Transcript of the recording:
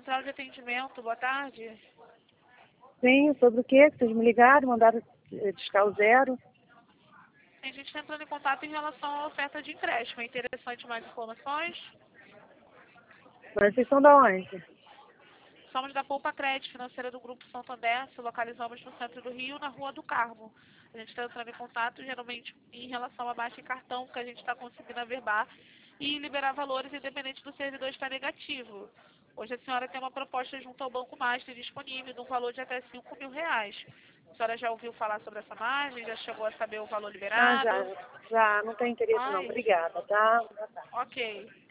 central de atendimento, boa tarde. Sim, sobre o quê? Vocês me ligaram, mandaram discar o zero. A gente está entrando em contato em relação à oferta de empréstimo. É interessante mais informações? Mas vocês são da onde? Somos da Poupa Crédito, financeira do Grupo Santander. Se localizamos no centro do Rio, na Rua do Carmo. A gente está entrando em contato geralmente em relação a baixa em cartão, que a gente está conseguindo averbar e liberar valores independente do servidor estar negativo. Hoje a senhora tem uma proposta junto ao Banco Master disponível de um valor de até R$ 5.000. A senhora já ouviu falar sobre essa margem? Já chegou a saber o valor Ah, liberado? já. Não tem interesse não. Ai, Obrigada, tá? ok.